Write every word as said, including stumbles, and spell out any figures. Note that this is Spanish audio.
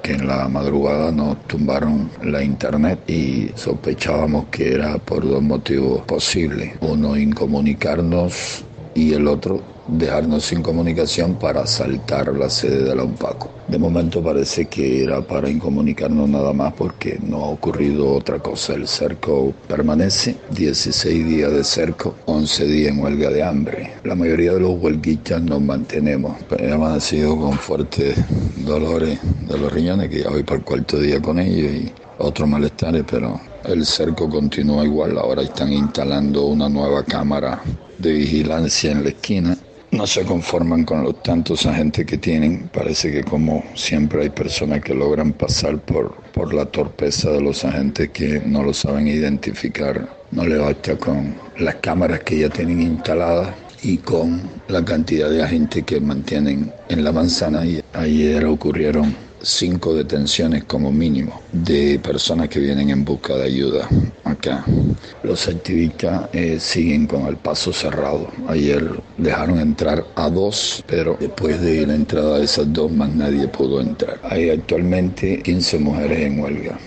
porque en la madrugada nos tumbaron la internet y sospechábamos que era por dos motivos posibles. Uno, incomunicarnos, y el otro, dejarnos sin comunicación para asaltar la sede de la UNPACO. De momento parece que era para incomunicarnos nada más, porque no ha ocurrido otra cosa. El cerco permanece, dieciséis días de cerco, once días en huelga de hambre. La mayoría de los huelguistas nos mantenemos. He amanecido con fuertes dolores de los riñones, que ya voy para el cuarto día con ellos, y otros malestares, pero el cerco continúa igual. Ahora están instalando una nueva cámara de vigilancia en la esquina. No se conforman con los tantos agentes que tienen. Parece que, como siempre, hay personas que logran pasar por, por la torpeza de los agentes, que no lo saben identificar. No le basta con las cámaras que ya tienen instaladas y con la cantidad de agentes que mantienen en la manzana. Y ayer ocurrieron cinco detenciones como mínimo de personas que vienen en busca de ayuda acá. Los activistas eh, siguen con el paso cerrado. Ayer dejaron entrar a dos, pero después de la entrada de esas dos, más nadie pudo entrar. Hay actualmente quince mujeres en huelga.